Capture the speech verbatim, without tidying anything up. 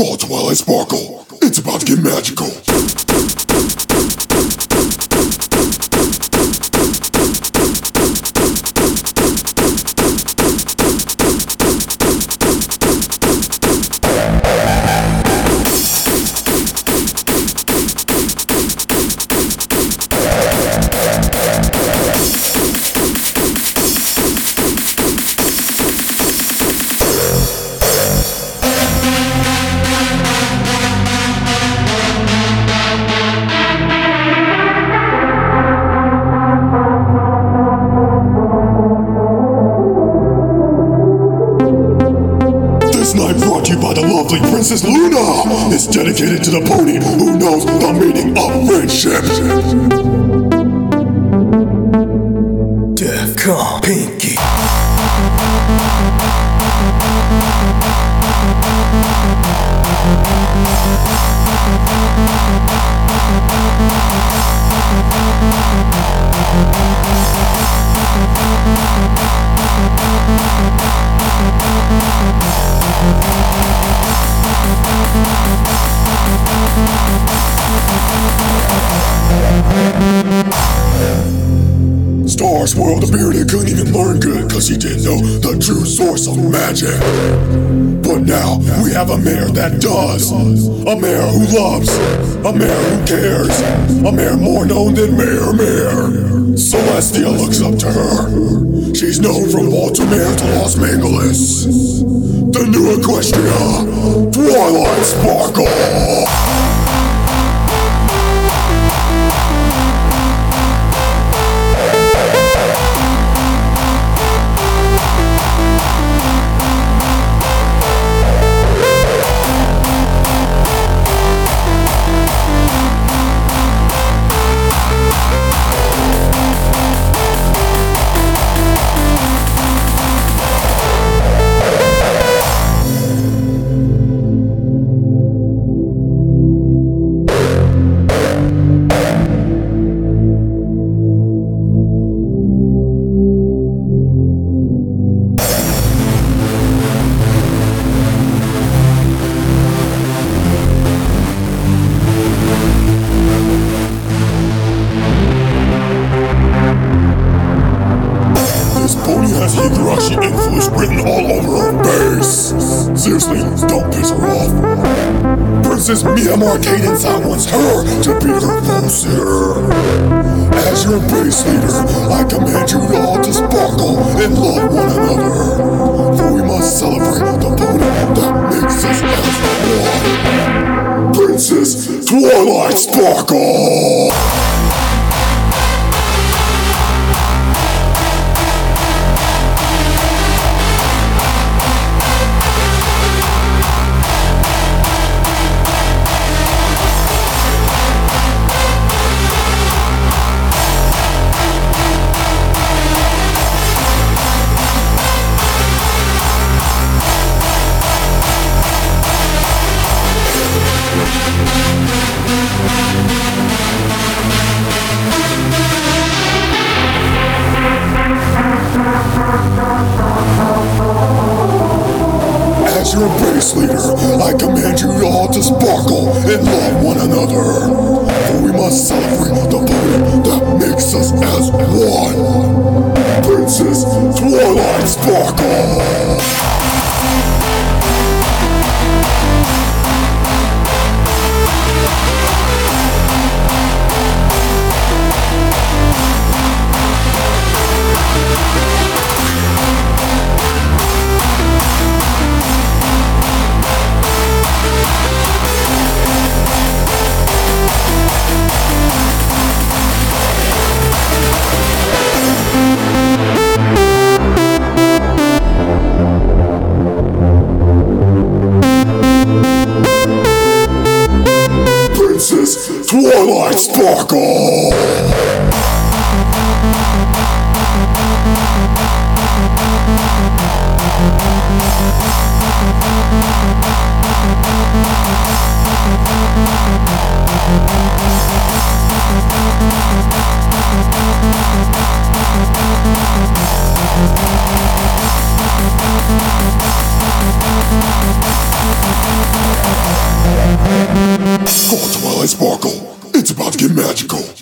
Call Twilight Sparkle. It's about to get magical. Brought to you by the lovely Princess Luna. It's dedicated to the pony who knows the meaning of friendship. Defcon Pinky. Star Swirl the Bearded couldn't even learn good cause he didn't know the true source of magic. But now we have a mayor that does. A mayor who loves. A mayor who cares. A mayor more known than Mayor Mayor. Celestia looks up to her. She's known from Baltimore to Los Angeles. The new Equestria, Twilight Sparkle. Has Higurashi influence written all over her face. Seriously, don't piss her off. Princess Mia Marcade inside wants her to be her Voseer. As your base leader, I command you all to sparkle and love one another. For we must celebrate the pony that makes us as one. Princess Twilight Sparkle! As your base leader, I command you all to sparkle and love one another. For we must celebrate the pony that makes us as one. Princess Twilight Sparkle! Twilight Sparkle! We'll be right back. light sparkle. It's about to get magical.